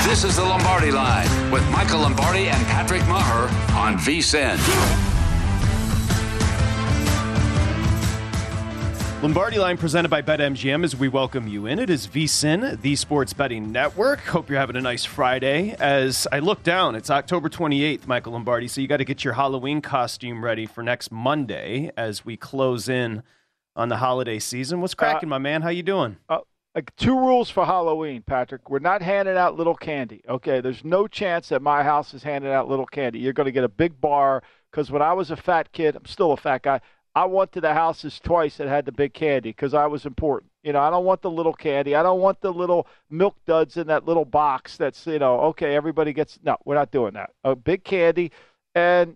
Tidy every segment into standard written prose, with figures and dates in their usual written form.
This is the Lombardi Line with Michael Lombardi and Patrick Maher on VSiN. Lombardi Line presented by BetMGM as we welcome you in. It is VSiN, the Sports Betting Network. Hope you're having a nice Friday. As I look down, it's October 28th, Michael Lombardi, so you got to get your Halloween costume ready for next Monday as we close in on the holiday season. What's cracking, my man? How you doing? Like 2 rules for Halloween, Patrick. We're not handing out little candy, okay? There's no chance that my house is handing out little candy. You're going to get a big bar because when I was a fat kid, I'm still a fat guy, I went to the houses twice that had the big candy because I was important. You know, I don't want the little candy. I don't want the little milk duds in that little box that's, okay, everybody gets – no, we're not doing that. A big candy. And,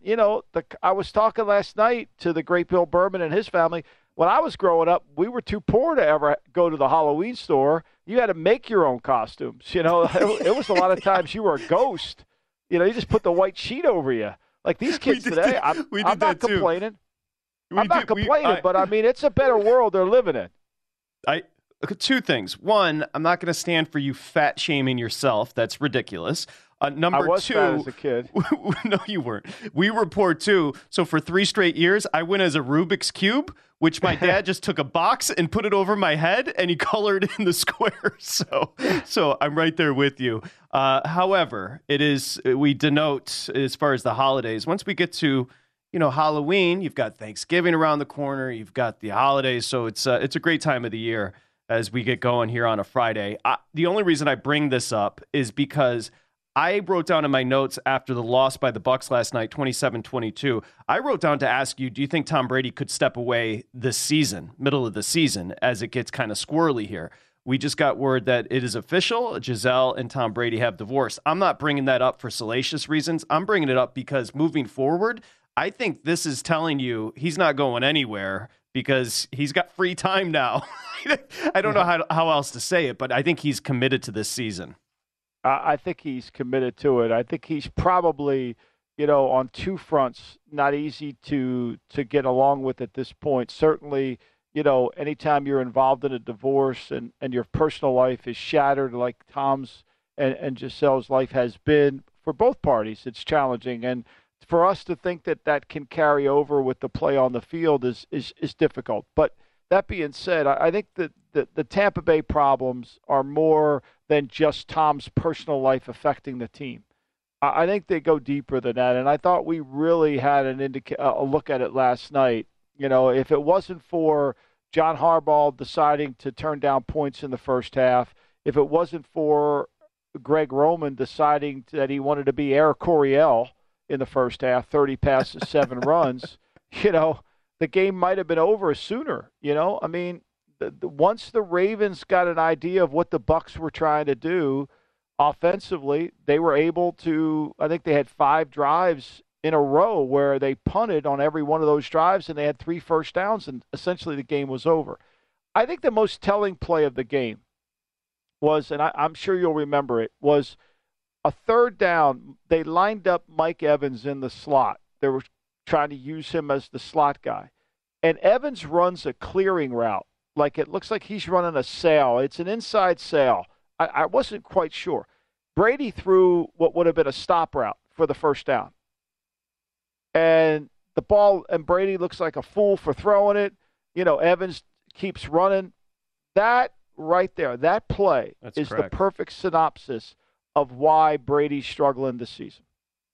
I was talking last night to the great Bill Berman and his family. When I was growing up, we were too poor to ever go to the Halloween store. You had to make your own costumes. It was a lot of times you were a ghost. You just put the white sheet over you. Like these kids today, I'm not complaining. I'm not complaining, but I mean, it's a better world they're living in. 2 things. One, I'm not going to stand for you fat shaming yourself. That's ridiculous. Number I was 2, fat as a kid. No, you weren't. We were poor too. So for 3 straight years, I went as a Rubik's Cube, which my dad just took a box and put it over my head, and he colored in the squares. So I'm right there with you. However, we denote as far as the holidays. Once we get to Halloween, you've got Thanksgiving around the corner, you've got the holidays, so it's a great time of the year as we get going here on a Friday. The only reason I bring this up is because I wrote down in my notes after the loss by the Bucs last night, 27-22, I wrote down to ask you, do you think Tom Brady could step away this season, middle of the season, as it gets kind of squirrely here? We just got word that it is official. Gisele and Tom Brady have divorced. I'm not bringing that up for salacious reasons. I'm bringing it up because moving forward, I think this is telling you he's not going anywhere because he's got free time now. I don't know how else to say it, but I think he's committed to this season. I think he's committed to it. I think he's probably, on 2 fronts, not easy to get along with at this point. Certainly, anytime you're involved in a divorce and your personal life is shattered like Tom's and Gisele's life has been for both parties, it's challenging. And for us to think that can carry over with the play on the field is difficult. But that being said, I think that the Tampa Bay problems are more than just Tom's personal life affecting the team. I think they go deeper than that, and I thought we really had a look at it last night. If it wasn't for John Harbaugh deciding to turn down points in the first half, if it wasn't for Greg Roman deciding that he wanted to be Eric Coryell in the first half, 30 passes, 7 runs, the game might have been over sooner. I mean, once the Ravens got an idea of what the Bucs were trying to do offensively, they were able to, I think they had 5 drives in a row where they punted on every one of those drives and they had 3 first downs and essentially the game was over. I think the most telling play of the game was, and I'm sure you'll remember it, was a 3rd down. They lined up Mike Evans in the slot. They were trying to use him as the slot guy. And Evans runs a clearing route. Like it looks like he's running a sail. It's an inside sail. I wasn't quite sure. Brady threw what would have been a stop route for the first down. And the ball, and Brady looks like a fool for throwing it. Evans keeps running. That right there, that play is correct. The perfect synopsis of why Brady's struggling this season.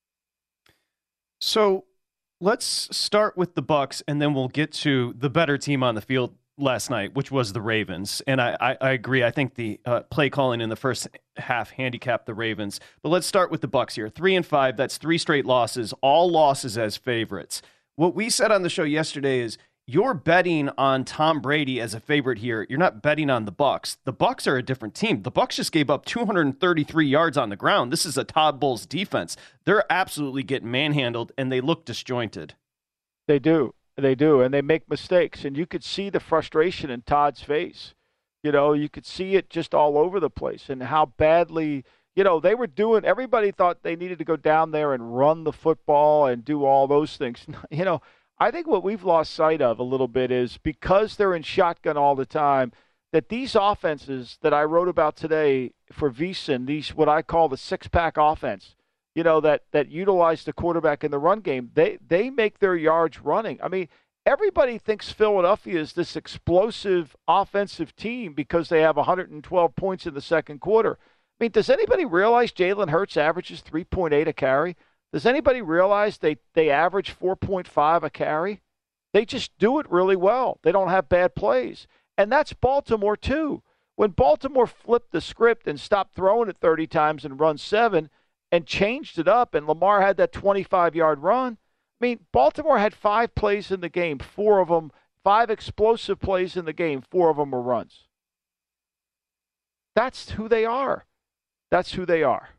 So let's start with the Bucs, and then we'll get to the better team on the field last night, which was the Ravens. And I agree. I think the play calling in the first half handicapped the Ravens. But let's start with the Bucs here. 3-5. That's 3 straight losses, all losses as favorites. What we said on the show yesterday is you're betting on Tom Brady as a favorite here. You're not betting on the Bucs. The Bucs are a different team. The Bucs just gave up 233 yards on the ground. This is a Todd Bowles defense. They're absolutely getting manhandled, and they look disjointed. They do. They do, and they make mistakes, and you could see the frustration in Todd's face. You could see it just all over the place and how badly, they were doing – everybody thought they needed to go down there and run the football and do all those things. I think what we've lost sight of a little bit is because they're in shotgun all the time, that these offenses that I wrote about today for VSiN, these what I call the six-pack offense, that utilize the quarterback in the run game, they make their yards running. I mean, everybody thinks Philadelphia is this explosive offensive team because they have 112 points in the second quarter. I mean, does anybody realize Jalen Hurts averages 3.8 a carry? Does anybody realize they average 4.5 a carry? They just do it really well. They don't have bad plays. And that's Baltimore, too. When Baltimore flipped the script and stopped throwing it 30 times and run 7 and changed it up, and Lamar had that 25-yard run, I mean, Baltimore had 5 plays in the game, 4 of them, 5 explosive plays in the game, 4 of them were runs. That's who they are. That's who they are.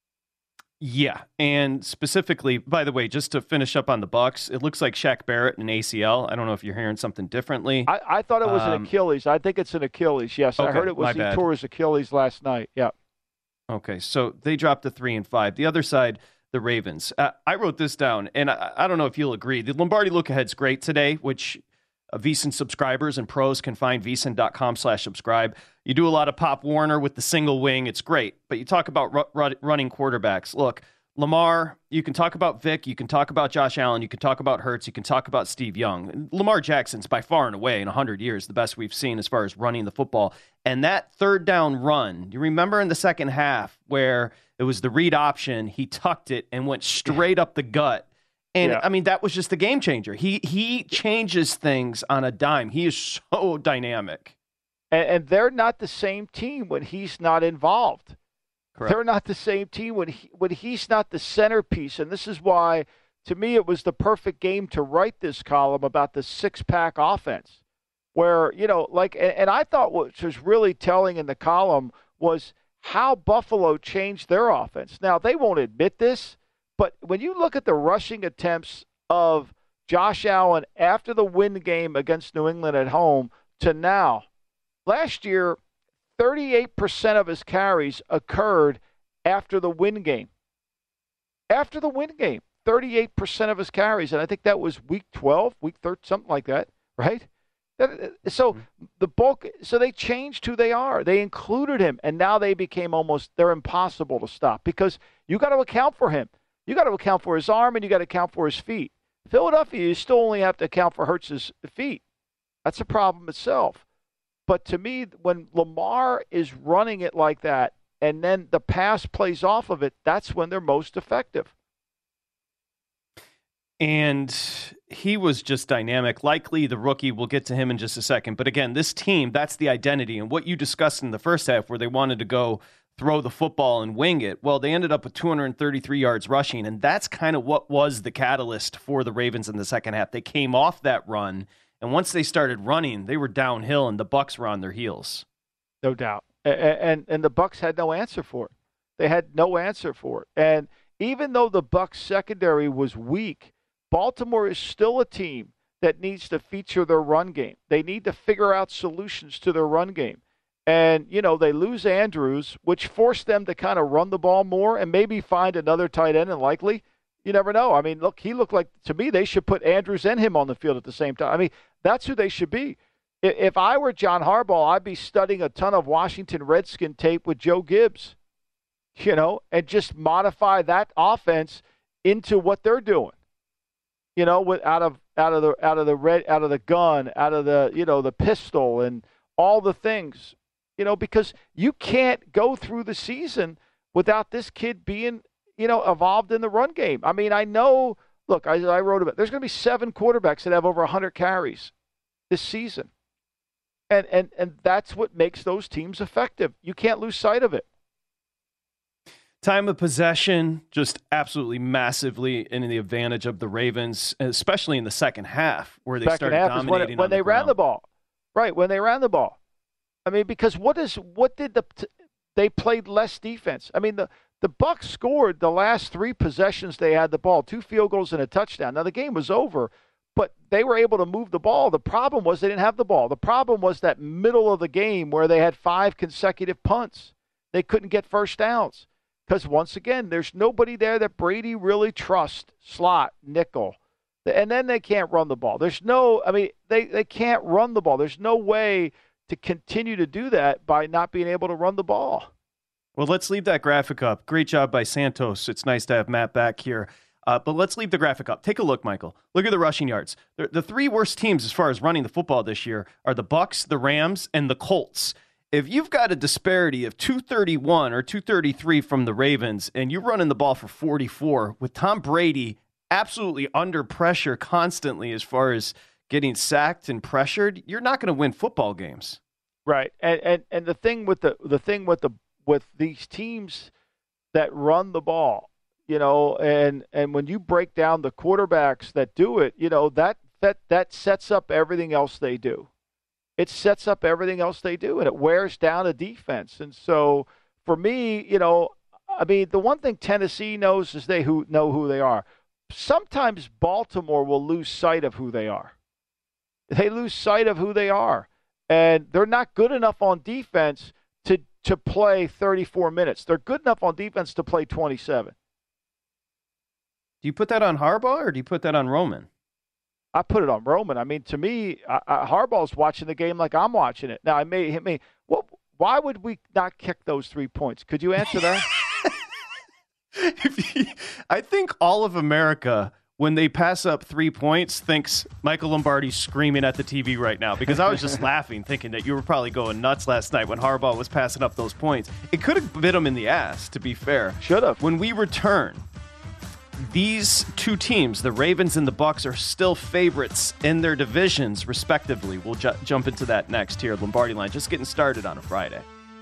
Yeah, and specifically, by the way, just to finish up on the Bucs, it looks like Shaq Barrett and ACL. I don't know if you're hearing something differently. I thought it was an Achilles. I think it's an Achilles. Yes, okay, I heard it was he tore his Achilles last night. Yeah. Okay, so they dropped to 3-5. The other side, the Ravens. I wrote this down, and I don't know if you'll agree. The Lombardi look ahead's great today, which VSiN subscribers and pros can find VSiN.com/subscribe. You do a lot of Pop Warner with the single wing. It's great. But you talk about running quarterbacks. Look, Lamar, you can talk about Vic. You can talk about Josh Allen. You can talk about Hurts. You can talk about Steve Young. Lamar Jackson's by far and away in 100 years the best we've seen as far as running the football. And that third down run, you remember in the second half where it was the read option, he tucked it and went straight up the gut. And, I mean, that was just the game changer. He changes things on a dime. He is so dynamic. And they're not the same team when he's not involved. Correct. They're not the same team when he's not the centerpiece. And this is why, to me, it was the perfect game to write this column about the six-pack offense. Where, and I thought what was really telling in the column was how Buffalo changed their offense. Now, they won't admit this, but when you look at the rushing attempts of Josh Allen after the win game against New England at home to now, last year, 38% of his carries occurred after the win game. After the win game, 38% of his carries, and I think that was week 12, week 13, something like that, right? So so they changed who they are. They included him, and now they became they're impossible to stop because you got to account for him. You got to account for his arm, and you got to account for his feet. Philadelphia, you still only have to account for Hurts' feet. That's a problem itself. But to me, when Lamar is running it like that, and then the pass plays off of it, that's when they're most effective. And he was just dynamic. Likely the rookie, we'll get to him in just a second. But again, this team, that's the identity. And what you discussed in the first half where they wanted to go throw the football and wing it, well, they ended up with 233 yards rushing. And that's kind of what was the catalyst for the Ravens in the second half. They came off that run. And once they started running, they were downhill, and the Bucs were on their heels. No doubt. And the Bucs had no answer for it. They had no answer for it. And even though the Bucs secondary was weak, Baltimore is still a team that needs to feature their run game. They need to figure out solutions to their run game. And, they lose Andrews, which forced them to kind of run the ball more and maybe find another tight end, and likely. You never know. I mean, look, he looked like, to me, they should put Andrews and him on the field at the same time. I mean, that's who they should be. If I were John Harbaugh, I'd be studying a ton of Washington Redskin tape with Joe Gibbs, and just modify that offense into what they're doing. With out of the gun, out of the pistol and all the things, because you can't go through the season without this kid being involved in the run game. I mean, I know, look, I wrote about it. There's going to be 7 quarterbacks that have over 100 carries this season. And that's what makes those teams effective. You can't lose sight of it. Time of possession, just absolutely massively in the advantage of the Ravens, especially in the second half where they started dominating when they ran the ball. Right, when they ran the ball. I mean, because they played less defense. I mean, the Bucs scored the last 3 possessions they had the ball, 2 field goals and a touchdown. Now, the game was over, but they were able to move the ball. The problem was they didn't have the ball. The problem was that middle of the game where they had 5 consecutive punts. They couldn't get first downs because, once again, there's nobody there that Brady really trusts, slot, nickel. And then they can't run the ball. They can't run the ball. There's no way to continue to do that by not being able to run the ball. Well, let's leave that graphic up. Great job by Santos. It's nice to have Matt back here. But let's leave the graphic up. Take a look, Michael. Look at the rushing yards. The three worst teams as far as running the football this year are the Bucks, the Rams, and the Colts. If you've got a disparity of 231 or 233 from the Ravens and you're running the ball for 44 with Tom Brady absolutely under pressure constantly as far as getting sacked and pressured, you're not going to win football games. Right. And the thing with these teams that run the ball, and when you break down the quarterbacks that do it, that sets up everything else they do. It sets up everything else they do, and it wears down a defense. And so for me, the one thing Tennessee knows is they know who they are. Sometimes Baltimore will lose sight of who they are. They lose sight of who they are, and they're not good enough on defense to play 34 minutes. They're good enough on defense to play 27. Do you put that on Harbaugh or do you put that on Roman? I put it on Roman. I mean, to me, Harbaugh's watching the game like I'm watching it. Now, why would we not kick those 3 points? Could you answer that? I think all of America, when they pass up 3 points, thinks Michael Lombardi's screaming at the TV right now, because I was just laughing, thinking that you were probably going nuts last night when Harbaugh was passing up those points. It could have bit him in the ass, to be fair. Should have. When we return, these two teams, the Ravens and the Bucks, are still favorites in their divisions, respectively. We'll jump into that next here at Lombardi Line. Just getting started on a Friday.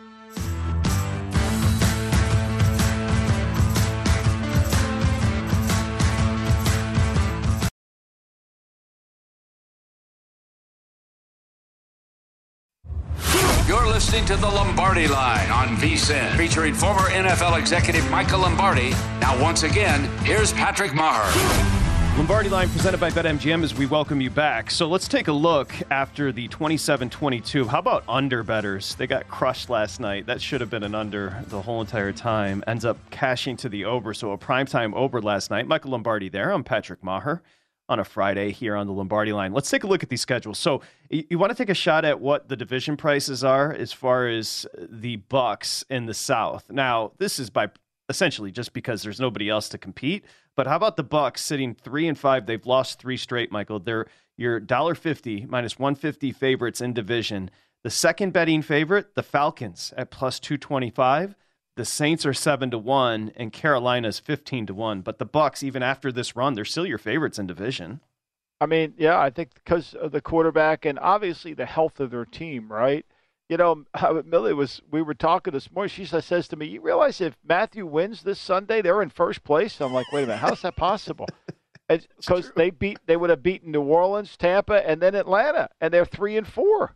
You're listening to the Lombardi Line on VSiN, featuring former NFL executive Michael Lombardi. Now, once again, here's Patrick Maher. Lombardi Line presented by BetMGM as we welcome you back. So let's take a look after the 27-22. How about under bettors? They got crushed last night. That should have been an under the whole entire time. Ends up cashing to the over. So a primetime over last night. Michael Lombardi there. I'm Patrick Maher on a Friday here on the Lombardi Line. Let's take a look at these schedules. So you want to take a shot at what the division prices are as far as the Bucks in the South. Now, this is by essentially just because there's nobody else to compete. But how about the Bucks sitting 3-5? They've lost 3 straight, Michael. They're your $1.50 minus 150 favorites in division. The second betting favorite, the Falcons at plus 225. The Saints are 7-1 and Carolina's 15-1. But the Bucks, even after this run, they're still your favorites in division. I mean, yeah, I think because of the quarterback and obviously the health of their team, right? Millie we were talking this morning. She says to me, "You realize if Matthew wins this Sunday, they're in first place?" I'm like, "Wait a minute, how's that possible?" Because they would have beaten New Orleans, Tampa, and then Atlanta, and they're 3-4.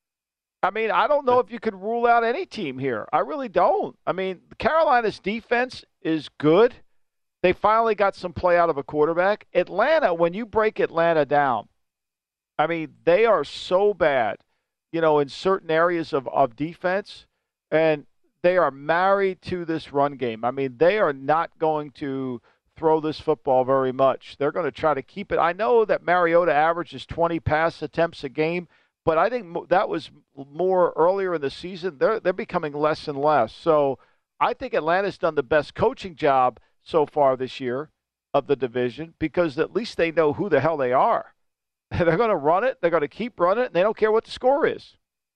I mean, I don't know if you could rule out any team here. I really don't. I mean, Carolina's defense is good. They finally got some play out of a quarterback. Atlanta, when you break Atlanta down, I mean, they are so bad, in certain areas of defense, and they are married to this run game. I mean, they are not going to throw this football very much. They're going to try to keep it. I know that Mariota averages 20 pass attempts a game, but I think that was more earlier in the season. They're becoming less and less. So I think Atlanta's done the best coaching job so far this year of the division because at least they know who the hell they are. They're going to run it. They're going to keep running it. And they don't care what the score is.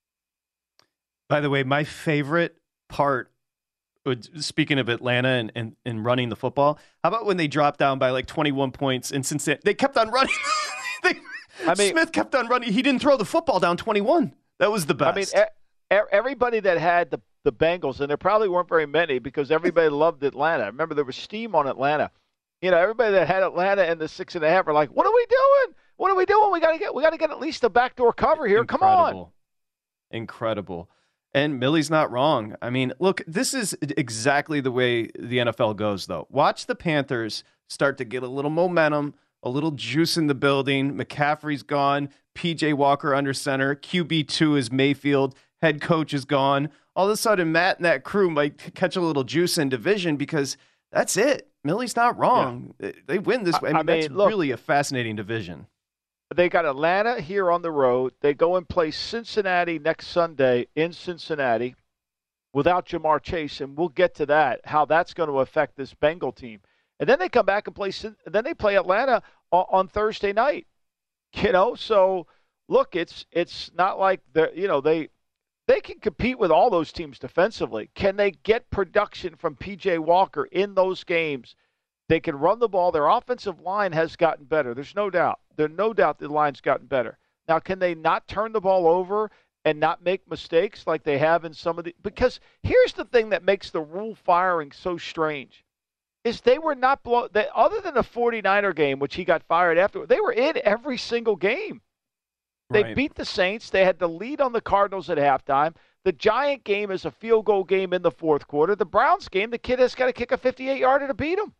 By the way, my favorite part, speaking of Atlanta and running the football, how about when they dropped down by like 21 points in Cincinnati? They kept on running. Smith kept on running. He didn't throw the football down 21. That was the best. I mean, everybody that had the Bengals, and there probably weren't very many because everybody loved Atlanta. Remember, there was steam on Atlanta. Everybody that had Atlanta in the 6.5 were like, "What are we doing? What are we doing? We got to get at least a backdoor cover here. Incredible. Come on!" Incredible. And Millie's not wrong. I mean, look, this is exactly the way the NFL goes, though. Watch the Panthers start to get a little momentum, a little juice in the building. McCaffrey's gone. P.J. Walker under center. QB2 is Mayfield. Head coach is gone. All of a sudden, Matt and that crew might catch a little juice in division because that's it. Millie's not wrong. Yeah. They win this way. I mean, that's really a fascinating division. They got Atlanta here on the road. They go and play Cincinnati next Sunday in Cincinnati without Jamar Chase, and we'll get to that, how that's going to affect this Bengal team. And then they come back and then they play Atlanta on Thursday night. So look, it's not like they can compete with all those teams defensively. Can they get production from P.J. Walker in those games? They can run the ball. Their offensive line has gotten better. There's no doubt. There's no doubt the line's gotten better. Now, can they not turn the ball over and not make mistakes like they have in some of the – because here's the thing that makes the Rule firing so strange is they were not – other than the 49er game, which he got fired after, they were in every single game. They beat the Saints. They had the lead on the Cardinals at halftime. The Giant game is a field goal game in the fourth quarter. The Browns game, the kid has got to kick a 58-yarder to beat them.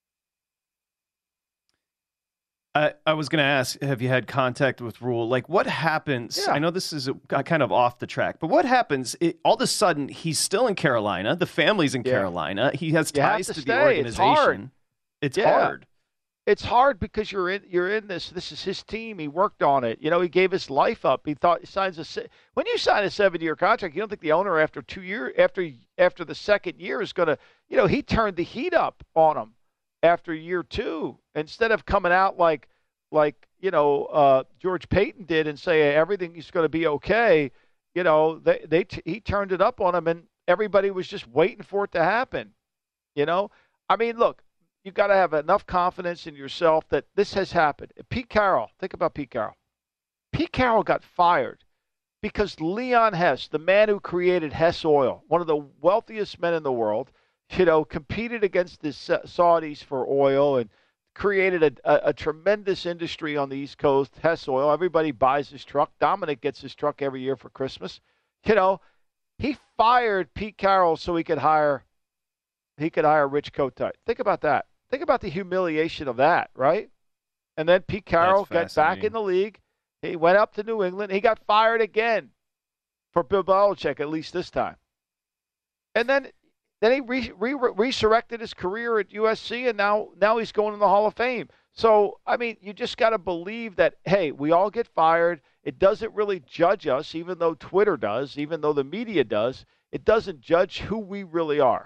I was going to ask, have you had contact with Rule? Like, what happens? Yeah. I know this is kind of off the track, but what happens? All of a sudden, he's still in Carolina. The family's in Carolina. He has ties to the organization. It's hard. It's hard because you're in this. This is his team. He worked on it. He gave his life up. He thought when you sign a 7-year contract, you don't think the owner after 2 years after the second year is going to. He turned the heat up on him after year 2 instead of coming out like George Payton did and say everything is going to be okay. He turned it up on him and everybody was just waiting for it to happen. I mean, look. You've got to have enough confidence in yourself that this has happened. Pete Carroll, think about Pete Carroll. Pete Carroll got fired because Leon Hess, the man who created Hess Oil, one of the wealthiest men in the world, competed against the Saudis for oil and created a tremendous industry on the East Coast, Hess Oil. Everybody buys his truck. Dominic gets his truck every year for Christmas. He fired Pete Carroll so he could hire Rich Kotite. Think about that. Think about the humiliation of that, right? And then Pete Carroll got back in the league. He went up to New England. He got fired again for Bill Belichick, at least this time. And then he resurrected his career at USC, and now he's going in the Hall of Fame. So, I mean, you just got to believe that, hey, we all get fired. It doesn't really judge us, even though Twitter does, even though the media does. It doesn't judge who we really are.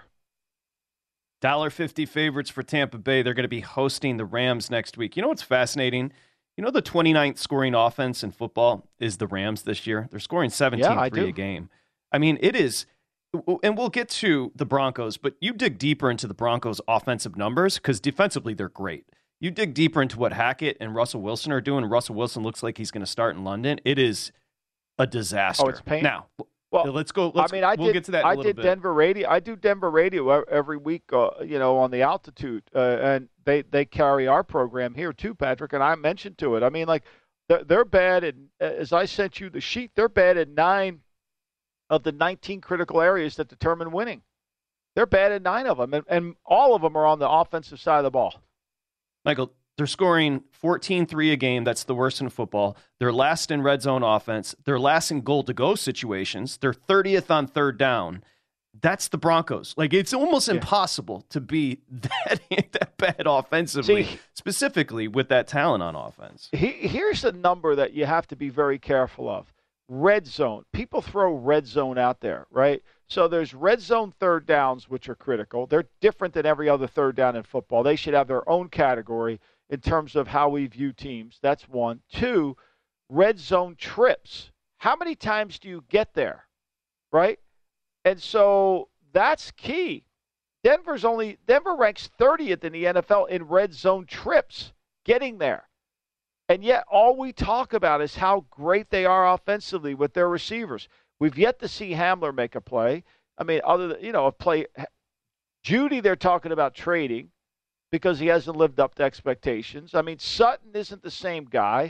$1.50 favorites for Tampa Bay. They're going to be hosting the Rams next week. You know what's fascinating? The 29th scoring offense in football is the Rams this year. They're scoring 17-3 a game. I mean, it is, and we'll get to the Broncos, but you dig deeper into the Broncos' offensive numbers because defensively they're great. You dig deeper into what Hackett and Russell Wilson are doing. Russell Wilson looks like he's going to start in London. It is a disaster. Oh, it's painful. Now, let's go. We'll get to that in a little bit. Denver radio. I do Denver radio every week, on the altitude, and they carry our program here too, Patrick. And I mentioned to it. I mean, like they're bad, and as I sent you the sheet, they're bad at 9 of the 19 critical areas that determine winning. They're bad at 9 of them, and all of them are on the offensive side of the ball. Michael, they're scoring 14-3 a game. That's the worst in football. They're last in red zone offense. They're last in goal-to-go situations. They're 30th on third down. That's the Broncos. Like, it's almost impossible to be that bad offensively, specifically with that talent on offense. Here's a number that you have to be very careful of. Red zone. People throw red zone out there, right? So there's red zone third downs, which are critical. They're different than every other third down in football. They should have their own category in terms of how we view teams. That's 1. 2, red zone trips. How many times do you get there, right? And so that's key. Denver ranks 30th in the NFL in red zone trips, getting there. And yet all we talk about is how great they are offensively with their receivers. We've yet to see Hamler make a play. I mean, other than, a play. Judy, they're talking about trading because he hasn't lived up to expectations. I mean, Sutton isn't the same guy.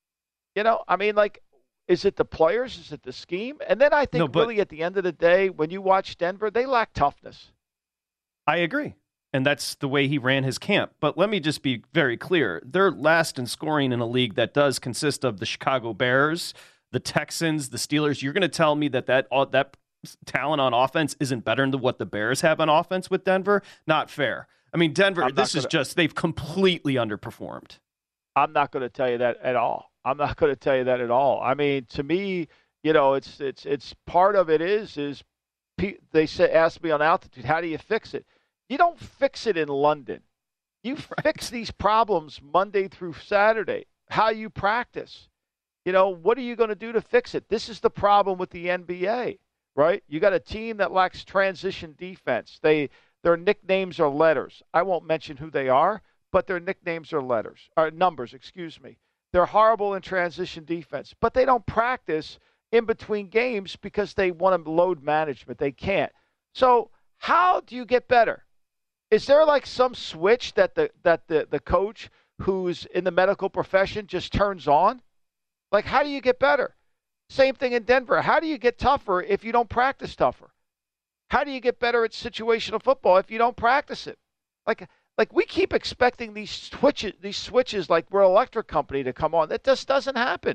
Is it the players? Is it the scheme? And then I think really at the end of the day, when you watch Denver, they lack toughness. I agree. And that's the way he ran his camp. But let me just be very clear. They're last in scoring in a league that does consist of the Chicago Bears, the Texans, the Steelers. You're going to tell me that talent on offense isn't better than what the Bears have on offense with Denver? Not fair. I mean, Denver, they've completely underperformed. I'm not going to tell you that at all. I'm not going to tell you that at all. I mean, to me, it's part of it is they ask me on altitude, how do you fix it? You don't fix it in London. You fix these problems Monday through Saturday. How you practice. What are you going to do to fix it? This is the problem with the NBA, right? You got a team that lacks transition defense. Their nicknames are letters. I won't mention who they are, but their nicknames are numbers, excuse me. They're horrible in transition defense, but they don't practice in between games because they want to load management. They can't. So how do you get better? Is there like some switch that the coach who's in the medical profession just turns on? Like, how do you get better? Same thing in Denver. How do you get tougher if you don't practice tougher? How do you get better at situational football if you don't practice it? Like we keep expecting these switches like we're an electric company to come on. That just doesn't happen.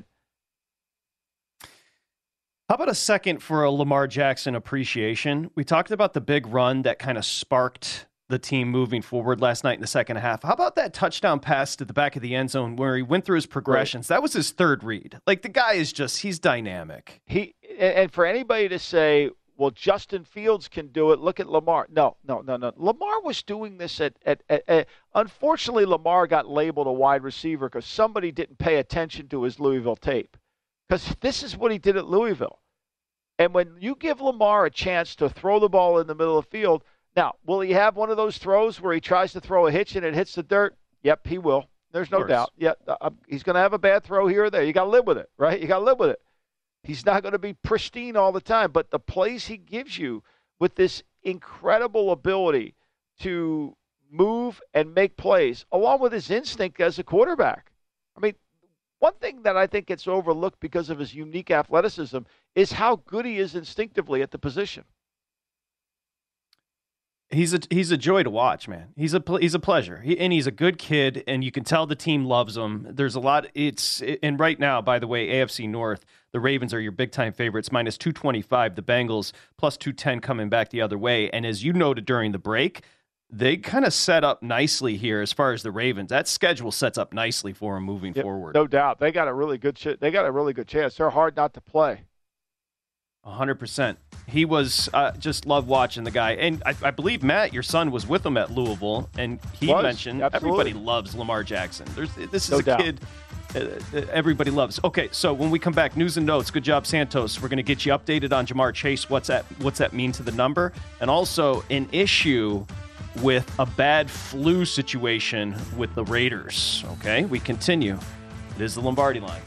How about a second for a Lamar Jackson appreciation? We talked about the big run that kind of sparked the team moving forward last night in the second half. How about that touchdown pass to the back of the end zone where he went through his progressions? Right. That was his third read. Like, the guy is he's dynamic. And for anybody to say, well, Justin Fields can do it, look at Lamar. No. Lamar was doing this at unfortunately, Lamar got labeled a wide receiver because somebody didn't pay attention to his Louisville tape. Because this is what he did at Louisville. And when you give Lamar a chance to throw the ball in the middle of the field, now, will he have one of those throws where he tries to throw a hitch and it hits the dirt? Yep, he will. There's no doubt. Yeah, he's going to have a bad throw here or there. You got to live with it, right? You got to live with it. He's not going to be pristine all the time, but the plays he gives you with this incredible ability to move and make plays, along with his instinct as a quarterback. I mean, one thing that I think gets overlooked because of his unique athleticism is how good he is instinctively at the position. He's a joy to watch, man. He's a pleasure. And he's a good kid, and you can tell the team loves him. There's a lot. And right now, by the way, AFC North, the Ravens are your big time favorites, minus 225. The Bengals plus 210 coming back the other way. And as you noted during the break, they kind of set up nicely here as far as the Ravens. That schedule sets up nicely for them moving forward. No doubt, they got a really good chance. They're hard not to play. 100%. He was just love watching the guy. And I believe, Matt, your son was with him at Louisville, and he mentioned everybody loves Lamar Jackson. This is a kid everybody loves. Okay, so when we come back, news and notes. Good job, Santos. We're going to get you updated on Ja'Marr Chase. What's that mean to the number? And also an issue with a bad flu situation with the Raiders. Okay, we continue. It is the Lombardi Line.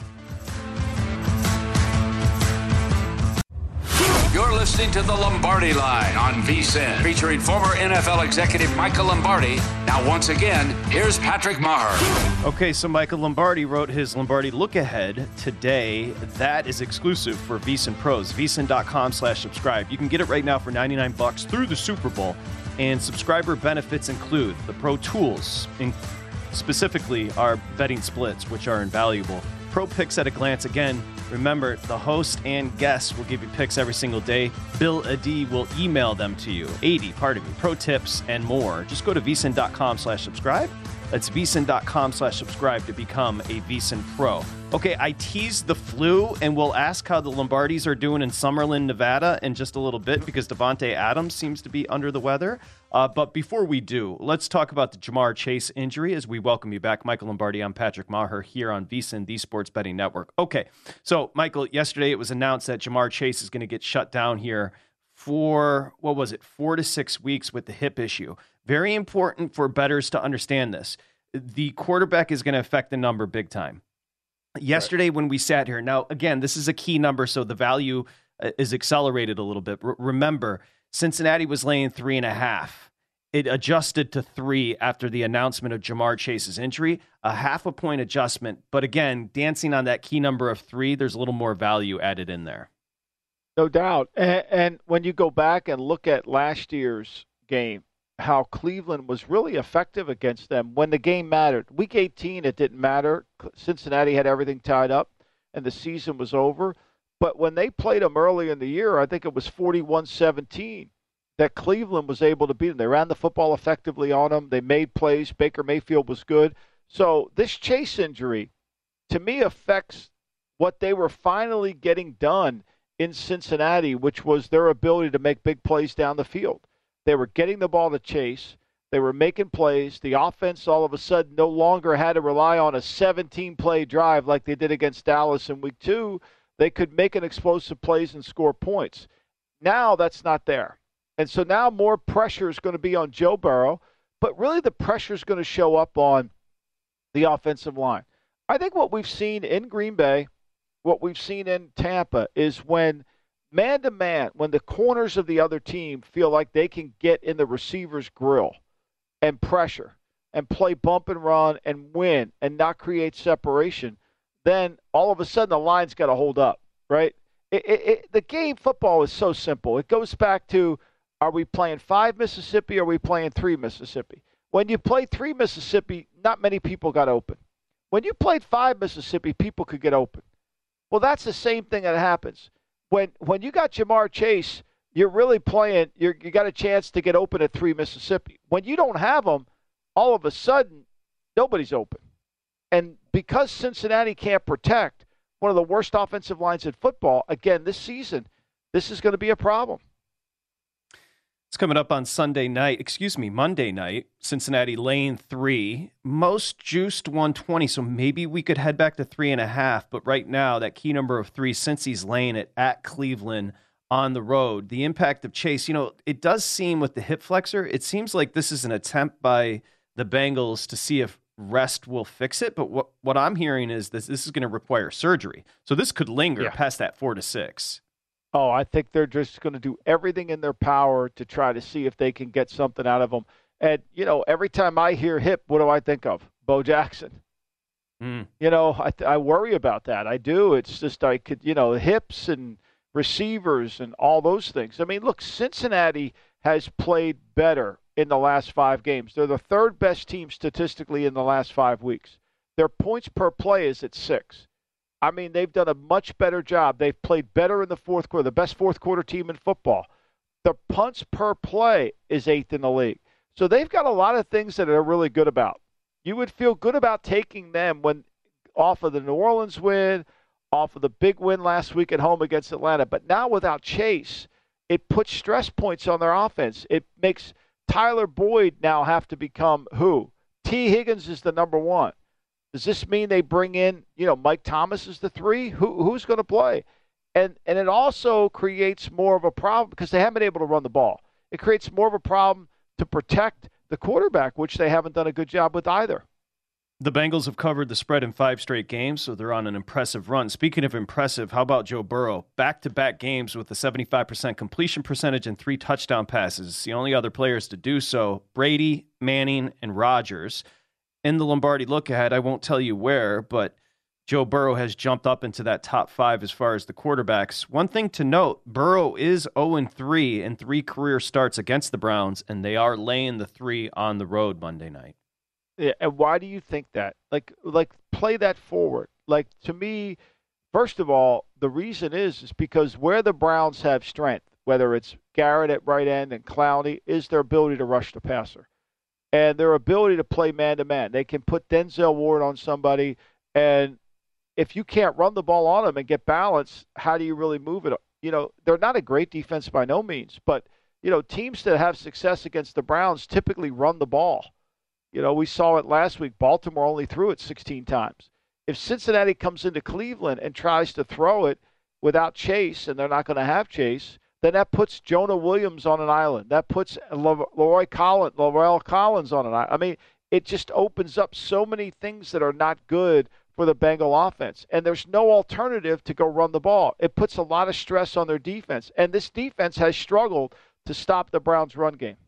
You're listening to the Lombardi Line on VSiN, featuring former NFL executive Michael Lombardi. Now, once again, here's Patrick Maher. Okay, so Michael Lombardi wrote his Lombardi Look Ahead today. That is exclusive for VSiN Pros. VSiN.com/subscribe. You can get it right now for $99 through the Super Bowl. And subscriber benefits include the Pro Tools, specifically our betting splits, which are invaluable. Pro Picks at a glance. Again, remember, the host and guests will give you picks every single day. Bill Adee will email them to you. Pro tips and more. Just go to VSiN.com/subscribe. That's VSiN.com/subscribe to become a VSiN Pro. Okay, I teased the flu, and we'll ask how the Lombardis are doing in Summerlin, Nevada in just a little bit because Davante Adams seems to be under the weather. But before we do, let's talk about the Ja'Marr Chase injury as we welcome you back. Michael Lombardi, I'm Patrick Maher here on VSiN, the Sports Betting Network. Okay, so Michael, yesterday it was announced that Ja'Marr Chase is going to get shut down here for, 4 to 6 weeks with the hip issue. Very important for bettors to understand this. The quarterback is going to affect the number big time. Yesterday when we sat here, now again, this is a key number, so the value is accelerated a little bit. Remember, Cincinnati was laying 3.5. It adjusted to 3 after the announcement of Ja'Marr Chase's injury, a 0.5 point adjustment. But again, dancing on that key number of 3, there's a little more value added in there. No doubt. And when you go back and look at last year's game, how Cleveland was really effective against them when the game mattered. Week 18, it didn't matter. Cincinnati had everything tied up, and the season was over. But when they played them early in the year, I think it was 41-17, that Cleveland was able to beat them. They ran the football effectively on them. They made plays. Baker Mayfield was good. So this Chase injury, to me, affects what they were finally getting done in Cincinnati, which was their ability to make big plays down the field. They were getting the ball to Chase. They were making plays. The offense all of a sudden no longer had to rely on a 17-play drive like they did against Dallas in week 2. They could make an explosive plays and score points. Now that's not there. And so now more pressure is going to be on Joe Burrow, but really the pressure is going to show up on the offensive line. I think what we've seen in Green Bay, what we've seen in Tampa, is when man-to-man, when the corners of the other team feel like they can get in the receiver's grill and pressure and play bump and run and win and not create separation, then all of a sudden the line's got to hold up, right? The game football is so simple. It goes back to, are we playing 5 Mississippi or are we playing 3 Mississippi? When you play 3 Mississippi, not many people got open. When you played 5 Mississippi, people could get open. Well, that's the same thing that happens. When you got Jamar Chase, you're really playing, you got a chance to get open at 3 Mississippi. When you don't have them, all of a sudden, nobody's open. And because Cincinnati can't protect one of the worst offensive lines in football, again, this season, this is going to be a problem. It's coming up on Monday night, Cincinnati laying 3, most juiced 120, so maybe we could head back to 3.5, but right now, that key number of 3, since he's laying it at Cleveland on the road, the impact of Chase, it does seem with the hip flexor, it seems like this is an attempt by the Bengals to see if rest will fix it, but what I'm hearing is this is going to require surgery, so this could linger past that 4 to 6. Oh, I think they're just going to do everything in their power to try to see if they can get something out of him. And, every time I hear hip, what do I think of? Bo Jackson. I worry about that. I do. It's just hips and receivers and all those things. I mean, look, Cincinnati has played better in the last 5 games. They're the 3rd best team statistically in the last 5 weeks. Their points per play is at 6. I mean, they've done a much better job. They've played better in the fourth quarter, the best fourth quarter team in football. The punts per play is 8th in the league. So they've got a lot of things that they're really good about. You would feel good about taking them off of the New Orleans win, off of the big win last week at home against Atlanta. But now without Chase, it puts stress points on their offense. It makes Tyler Boyd now have to become who? T. Higgins is the number 1. Does this mean they bring in, Mike Thomas as the 3? Who's going to play? And it also creates more of a problem because they haven't been able to run the ball. It creates more of a problem to protect the quarterback, which they haven't done a good job with either. The Bengals have covered the spread in 5 straight games, so they're on an impressive run. Speaking of impressive, how about Joe Burrow? Back-to-back games with a 75% completion percentage and 3 touchdown passes. The only other players to do so, Brady, Manning, and Rodgers. In the Lombardi look-ahead, I won't tell you where, but Joe Burrow has jumped up into that top 5 as far as the quarterbacks. One thing to note, Burrow is 0-3 in 3 career starts against the Browns, and they are laying the 3 on the road Monday night. Yeah, and why do you think that? Like play that forward. Like, to me, first of all, the reason is because where the Browns have strength, whether it's Garrett at right end and Clowney, is their ability to rush the passer. And their ability to play man-to-man. They can put Denzel Ward on somebody, and if you can't run the ball on them and get balance, how do you really move it? They're not a great defense by no means, but, teams that have success against the Browns typically run the ball. We saw it last week. Baltimore only threw it 16 times. If Cincinnati comes into Cleveland and tries to throw it without Chase, and they're not going to have Chase, then that puts Jonah Williams on an island. That puts Laurel Collins on an island. I mean, it just opens up so many things that are not good for the Bengal offense. And there's no alternative to go run the ball. It puts a lot of stress on their defense. And this defense has struggled to stop the Browns' run game.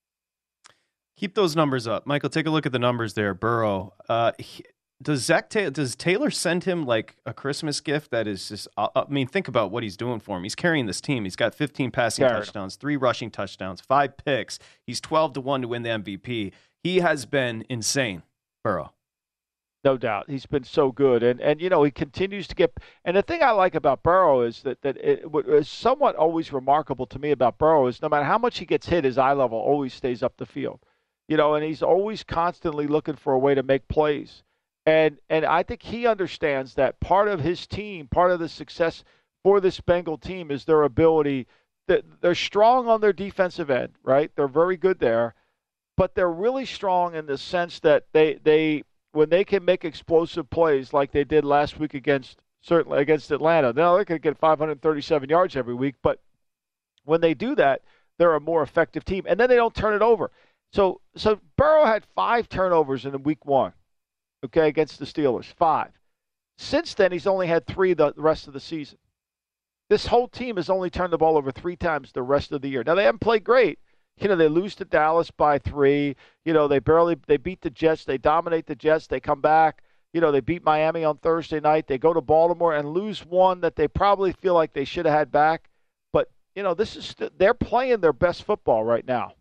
Keep those numbers up. Michael, take a look at the numbers there. Burrow. Does Taylor send him like a Christmas gift that is just, think about what he's doing for him. He's carrying this team. He's got 15 passing touchdowns, 3 rushing touchdowns, 5 picks. He's 12-1 to win the MVP. He has been insane, Burrow. No doubt. He's been so good. And he continues to get – and the thing I like about Burrow is that what is somewhat always remarkable to me about Burrow is no matter how much he gets hit, his eye level always stays up the field. and he's always constantly looking for a way to make plays. And I think he understands that part of his team, part of the success for this Bengal team is their ability. That they're strong on their defensive end, right? They're very good there, but they're really strong in the sense that they when they can make explosive plays like they did last week certainly against Atlanta. Now they're going to get 537 yards every week, but when they do that, they're a more effective team, and then they don't turn it over. So Burrow had 5 turnovers in week 1, okay, against the Steelers, 5. Since then, he's only had 3 the rest of the season. This whole team has only turned the ball over 3 times the rest of the year. Now, they haven't played great. They lose to Dallas by 3. They beat the Jets. They dominate the Jets. They come back. They beat Miami on Thursday night. They go to Baltimore and lose one that they probably feel like they should have had back. But, they're playing their best football right now.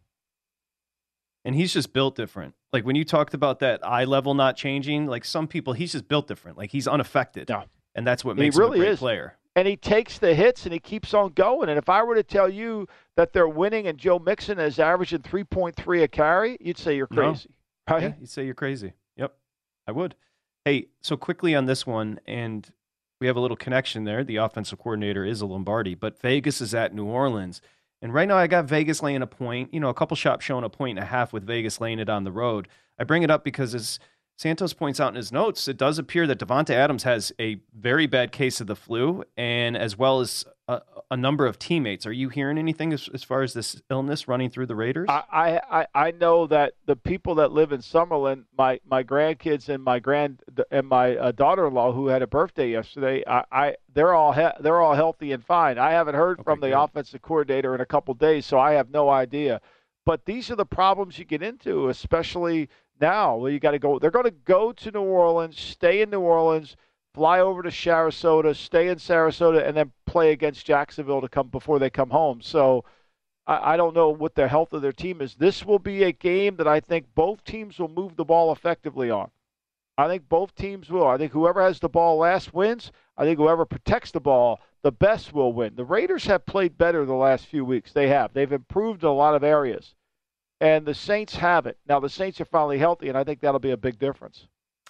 And he's just built different. Like when you talked about that eye level not changing, like some people, he's just built different. Like he's unaffected. No. And that's what makes him a great player. And he takes the hits and he keeps on going. And if I were to tell you that they're winning and Joe Mixon is averaging 3.3 a carry, you'd say you're crazy. No. Right? Yeah, you'd say you're crazy. Yep, I would. Hey, so quickly on this one, and we have a little connection there. The offensive coordinator is a Lombardi, but Vegas is at New Orleans. And right now I got Vegas laying a point, a couple shops showing 1.5 with Vegas laying it on the road. I bring it up because as Santos points out in his notes, it does appear that Davante Adams has a very bad case of the flu, and as well as a number of teammates. Are you hearing anything as far as this illness running through the Raiders? I know that the people that live in Summerlin, my grandkids and my daughter-in-law who had a birthday yesterday, they're all healthy and fine. I haven't heard from the offensive coordinator in a couple days, so I have no idea. But these are the problems you get into, especially now. Well, you got to go. They're going to go to New Orleans, stay in New Orleans, fly over to Sarasota, stay in Sarasota, and then play against Jacksonville before they come home. So I don't know what the health of their team is. This will be a game that I think both teams will move the ball effectively on. I think both teams will. I think whoever has the ball last wins. I think whoever protects the ball the best will win. The Raiders have played better the last few weeks. They have. They've improved in a lot of areas. And the Saints have it. Now, the Saints are finally healthy, and I think that'll be a big difference.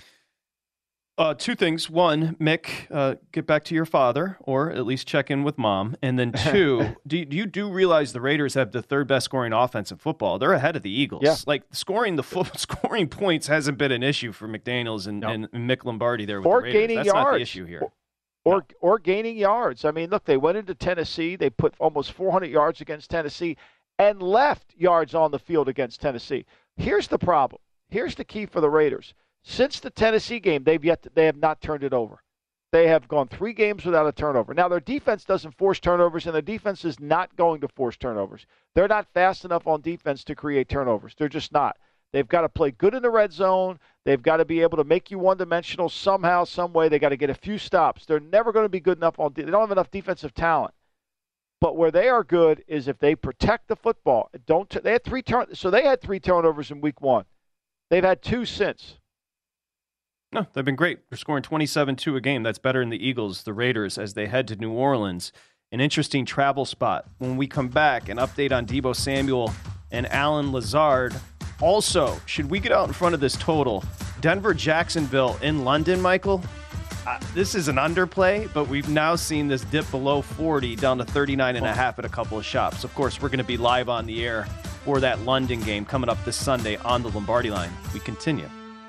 2 things. 1, Mick, get back to your father, or at least check in with mom. And then 2, you do realize the Raiders have the 3rd best scoring offense in football. They're ahead of the Eagles. Yeah. Like scoring points hasn't been an issue for McDaniels and Mick Lombardi there with or the Raiders. Gaining That's yards. not the issue here. Or gaining yards. I mean, look, they went into Tennessee. They put almost 400 yards against Tennessee and left yards on the field against Tennessee. Here's the problem. Here's the key for the Raiders. Since the Tennessee game, they have not turned it over. They have gone 3 games without a turnover. Now, their defense doesn't force turnovers, and their defense is not going to force turnovers. They're not fast enough on defense to create turnovers. They're just not. They've got to play good in the red zone. They've got to be able to make you one-dimensional somehow, some way. They got to get a few stops. They're never going to be good enough they don't have enough defensive talent. But where they are good is if they protect the football. They had 3 turnovers in week 1. They've had 2 since. No, they've been great. They're scoring 27-2 a game. That's better than the Eagles, the Raiders, as they head to New Orleans. An interesting travel spot. When we come back, an update on Deebo Samuel and Allen Lazard. Also, should we get out in front of this total? Denver-Jacksonville in London, Michael? This is an underplay, but we've now seen this dip below 40 down to 39.5 at a couple of shops. Of course, we're going to be live on the air for that London game coming up this Sunday on the Lombardi Line. We continue.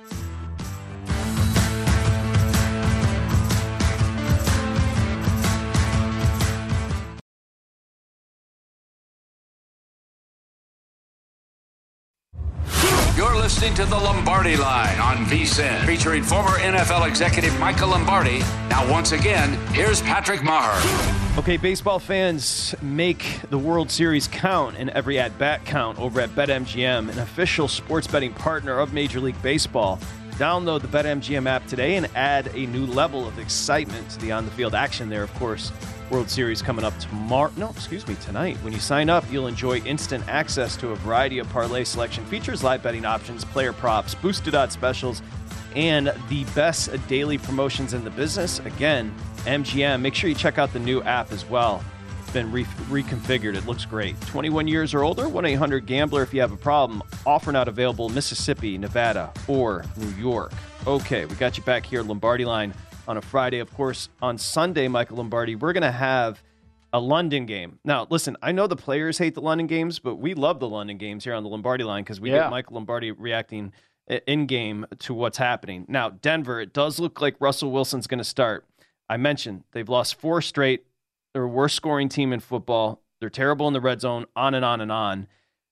You're listening to the Lombardi Line on VSiN, featuring former NFL executive Michael Lombardi. Now, once again, here's Patrick Maher. Okay, baseball fans, make the World Series count and every at-bat count over at BetMGM, an official sports betting partner of Major League Baseball. Download the BetMGM app today and add a new level of excitement to the on-the-field action there, of course. World Series coming up tonight. When you sign up, you'll enjoy instant access to a variety of parlay selection features, live betting options, player props, boosted odds specials, and the best daily promotions in the business. Again, MGM. Make sure you check out the new app as well. been reconfigured. It looks great. 21 years or older, 1-800-GAMBLER if you have a problem. Offer not available in Mississippi, Nevada, or New York. Okay, we got you back here, Lombardi Line, on a Friday. Of course, on Sunday, Michael Lombardi, we're going to have a London game. Now, listen, I know the players hate the London games, but we love the London games here on the Lombardi Line because we get Michael Lombardi reacting in-game to what's happening. Now, Denver, it does look like Russell Wilson's going to start. I mentioned they've lost 4 straight. They're a worst scoring team in football. They're terrible in the red zone, on and on and on.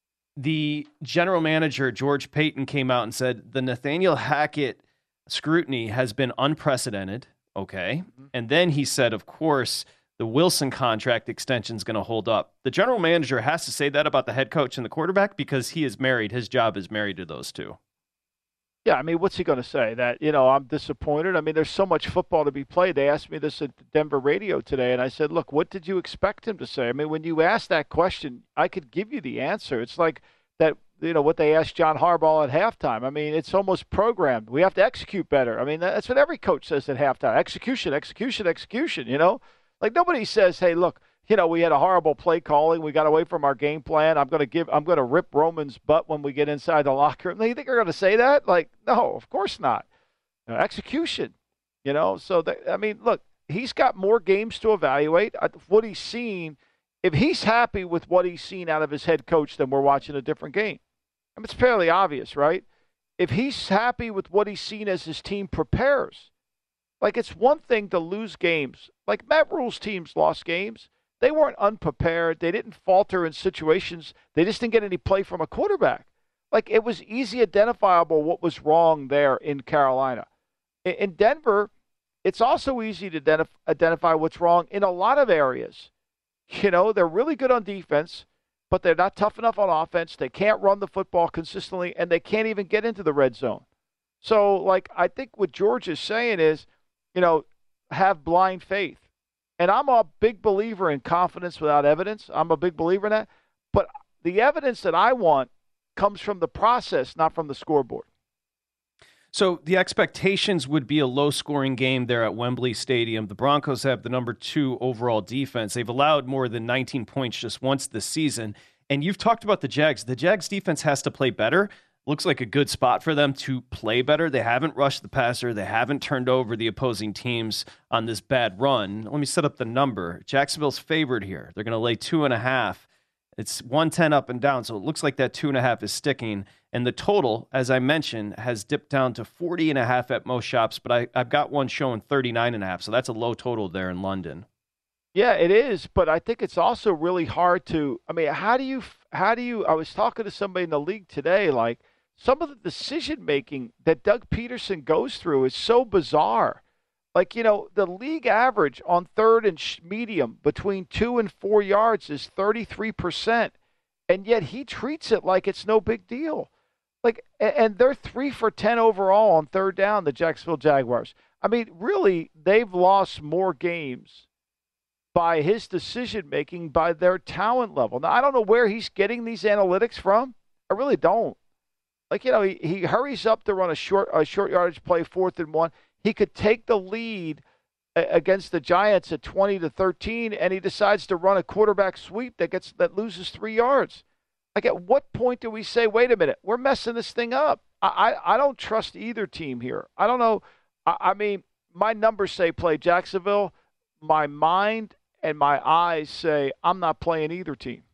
The general manager, George Payton, came out and said the Nathaniel Hackett scrutiny has been unprecedented. Okay. And then he said, of course, the Wilson contract extension is going to hold up. The general manager has to say that about the head coach and the quarterback because he is married. His job is married to those two. Yeah, I mean, what's he going to say? That, I'm disappointed? I mean, there's so much football to be played. They asked me this at Denver radio today, and I said, look, what did you expect him to say? I mean, when you ask that question, I could give you the answer. It's like that, what they asked John Harbaugh at halftime. I mean, it's almost programmed. We have to execute better. I mean, that's what every coach says at halftime. Execution, execution, execution, Like nobody says, hey, look, we had a horrible play calling. We got away from our game plan. I'm going to rip Roman's butt when we get inside the locker room. You think they're going to say that? Like, no, of course not. Execution, So, look, he's got more games to evaluate. What he's seen, if he's happy with what he's seen out of his head coach, then we're watching a different game. I mean, it's fairly obvious, right? If he's happy with what he's seen as his team prepares, like it's one thing to lose games. Like Matt Rule's teams lost games. They weren't unprepared. They didn't falter in situations. They just didn't get any play from a quarterback. Like it was easy identifiable what was wrong there in Carolina. In Denver, it's also easy to identify what's wrong in a lot of areas. They're really good on defense, but they're not tough enough on offense. They can't run the football consistently, and they can't even get into the red zone. So, I think what George is saying is, have blind faith. And I'm a big believer in confidence without evidence. I'm a big believer in that. But the evidence that I want comes from the process, not from the scoreboard. So the expectations would be a low-scoring game there at Wembley Stadium. The Broncos have the number 2 overall defense. They've allowed more than 19 points just once this season. And you've talked about the Jags. The Jags defense has to play better. Looks like a good spot for them to play better. They haven't rushed the passer. They haven't turned over the opposing teams on this bad run. Let me set up the number. Jacksonville's favored here. They're going to lay 2.5. It's 110 up and down, so it looks like that 2.5 is sticking. And the total, as I mentioned, has dipped down to 40.5 at most shops, but I've got one showing 39.5, so that's a low total there in London. Yeah, it is, but I think it's also really hard to. I mean, how do you? I was talking to somebody in the league today, like. Some of the decision-making that Doug Peterson goes through is so bizarre. Like, the league average on third and medium between 2 and 4 yards is 33%, and yet he treats it like it's no big deal. Like, and they're 3 for 10 overall on third down, the Jacksonville Jaguars. I mean, really, they've lost more games by his decision-making, by their talent level. Now, I don't know where he's getting these analytics from. I really don't. Like, he hurries up to run a short yardage play, 4th and 1. He could take the lead against the Giants at 20-13, and he decides to run a quarterback sweep that loses 3 yards. Like, at what point do we say, wait a minute, we're messing this thing up? I don't trust either team here. I don't know. I mean, my numbers say play Jacksonville. My mind and my eyes say I'm not playing either team.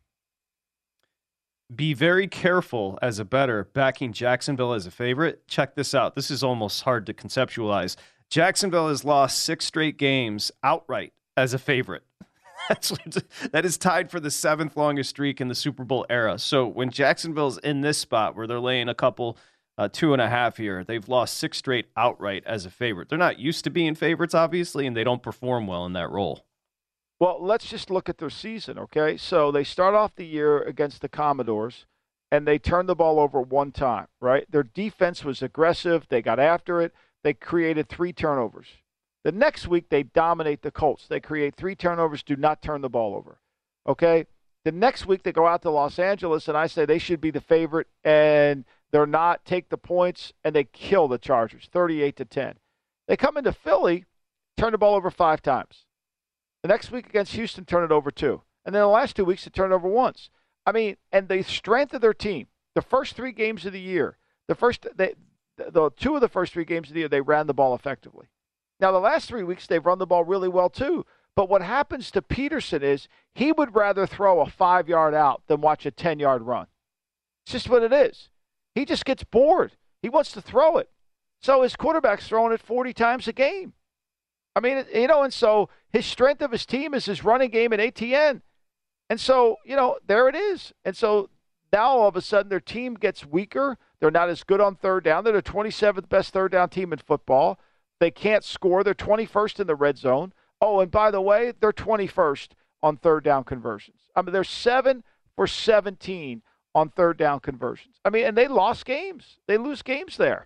Be very careful as a bettor backing Jacksonville as a favorite. Check this out. This is almost hard to conceptualize. Jacksonville has lost 6 straight games outright as a favorite. That is tied for the 7th longest streak in the Super Bowl era. So when Jacksonville's in this spot where they're laying a couple 2.5 here, they've lost 6 straight outright as a favorite. They're not used to being favorites, obviously, and they don't perform well in that role. Well, let's just look at their season, okay? So they start off the year against the Commodores, and they turned the ball over 1 time, right? Their defense was aggressive. They got after it. They created 3 turnovers. The next week, they dominate the Colts. They create 3 turnovers, do not turn the ball over, okay? The next week, they go out to Los Angeles, and I say they should be the favorite, and they're not. Take the points, and they kill the Chargers, 38-10. They come into Philly, turn the ball over 5 times. The next week against Houston, turn it over 2. And then the last 2 weeks, they turned over once. I mean, and the strength of their team, the first 3 games of the year, the two of the first 3 games of the year, they ran the ball effectively. Now, the last 3 weeks, they've run the ball really well, too. But what happens to Peterson is he would rather throw a 5-yard out than watch a 10-yard run. It's just what it is. He just gets bored. He wants to throw it. So his quarterback's throwing it 40 times a game. I mean, and so his strength of his team is his running game and ATN. And so, there it is. And so now all of a sudden their team gets weaker. They're not as good on third down. They're the 27th best third down team in football. They can't score. They're 21st in the red zone. Oh, and by the way, they're 21st on third down conversions. I mean, they're 7 for 17 on third down conversions. I mean, and they lost games. They lose games there.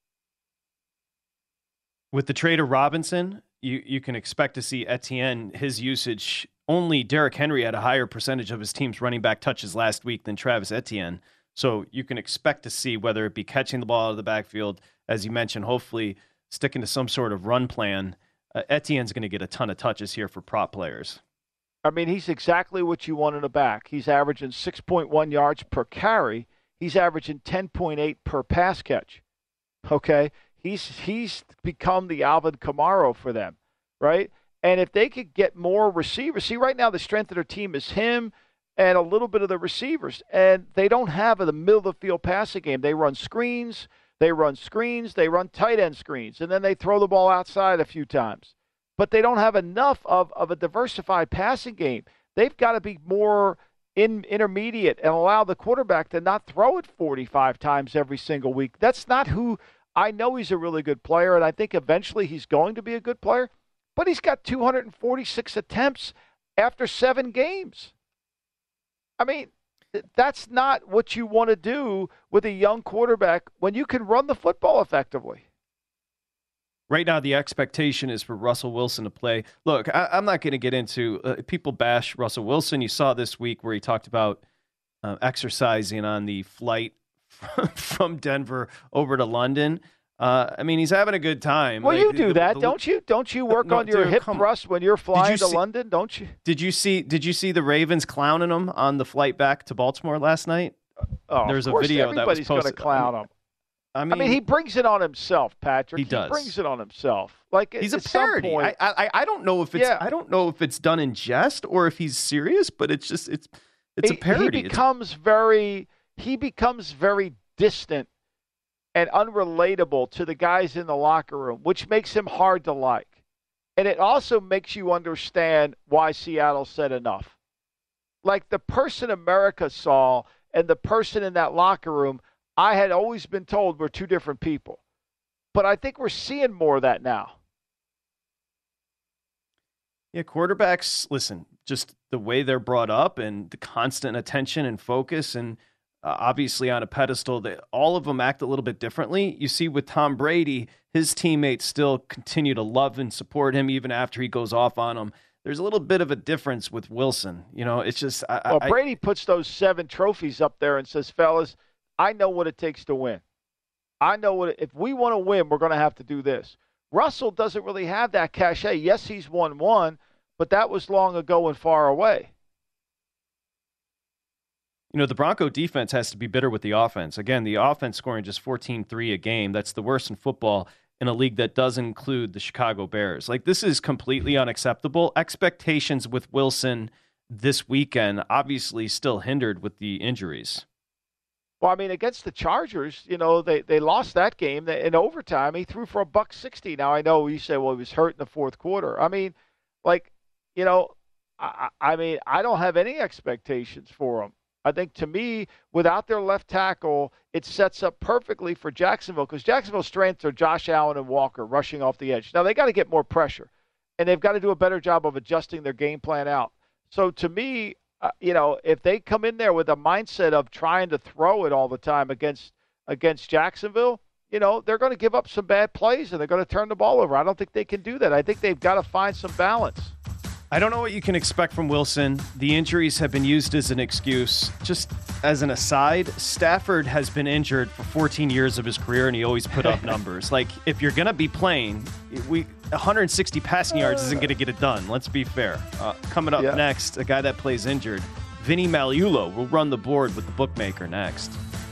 With the trade of Robinson, you can expect to see Etienne, his usage. Only Derrick Henry had a higher percentage of his team's running back touches last week than Travis Etienne. So you can expect to see, whether it be catching the ball out of the backfield, as you mentioned, hopefully sticking to some sort of run plan. Etienne's going to get a ton of touches here for prop players. I mean, he's exactly what you want in a back. He's averaging 6.1 yards per carry. He's averaging 10.8 per pass catch. Okay? He's become the Alvin Kamara for them, right? And if they could get more receivers, see, right now the strength of their team is him and a little bit of the receivers, and they don't have the middle of the field passing game. They run screens, they run tight end screens, and then they throw the ball outside a few times. But they don't have enough of a diversified passing game. They've got to be more intermediate and allow the quarterback to not throw it 45 times every single week. That's not who. I know he's a really good player, and I think eventually he's going to be a good player, but he's got 246 attempts after 7 games. I mean, that's not what you want to do with a young quarterback when you can run the football effectively. Right now, the expectation is for Russell Wilson to play. Look, I'm not going to get into people bash Russell Wilson. You saw this week where he talked about exercising on the flight from Denver over to London. I mean, he's having a good time. Well, you do that, don't you? Don't you work on your hip thrust when you're flying to London? Don't you? Did you see the Ravens clowning him on the flight back to Baltimore last night? Oh, there's a video that was posted. Everybody's going to clown him. I mean, he brings it on himself, Patrick. He does. He brings it on himself. Like, he's a parody. I don't know if it's I don't know if it's done in jest or if he's serious, but it's just it's a parody. He becomes very distant and unrelatable to the guys in the locker room, which makes him hard to like. And it also makes you understand why Seattle said enough. Like, the person America saw and the person in that locker room, I had always been told were two different people. But I think we're seeing more of that now. Yeah, quarterbacks, listen, just the way they're brought up and the constant attention and focus and obviously on a pedestal, that all of them act a little bit differently. You see with Tom Brady, his teammates still continue to love and support him even after he goes off on them. There's a little bit of a difference with Wilson. It's just... Brady puts those 7 trophies up there and says, fellas, I know what it takes to win. I know if we want to win, we're going to have to do this. Russell doesn't really have that cachet. Yes, he's won one, but that was long ago and far away. The Bronco defense has to be bitter with the offense. Again, the offense scoring just 14-3 a game. That's the worst in football in a league that does include the Chicago Bears. Like, this is completely unacceptable. Expectations with Wilson this weekend obviously still hindered with the injuries. Well, I mean, against the Chargers, they lost that game in overtime. He threw for $160. Now, I know you say, well, he was hurt in the fourth quarter. I mean, I don't have any expectations for him. I think, to me, without their left tackle, it sets up perfectly for Jacksonville, because Jacksonville's strengths are Josh Allen and Walker rushing off the edge. Now, they got to get more pressure, and they've got to do a better job of adjusting their game plan out. So, to me, if they come in there with a mindset of trying to throw it all the time against Jacksonville, they're going to give up some bad plays, and they're going to turn the ball over. I don't think they can do that. I think they've got to find some balance. I don't know what you can expect from Wilson. The injuries have been used as an excuse. Just as an aside, Stafford has been injured for 14 years of his career, and he always put up numbers. Like, if you're going to be playing, 160 passing yards isn't going to get it done. Let's be fair. Coming up next, a guy that plays injured. Vinny Magliulo will run the board with the bookmaker next.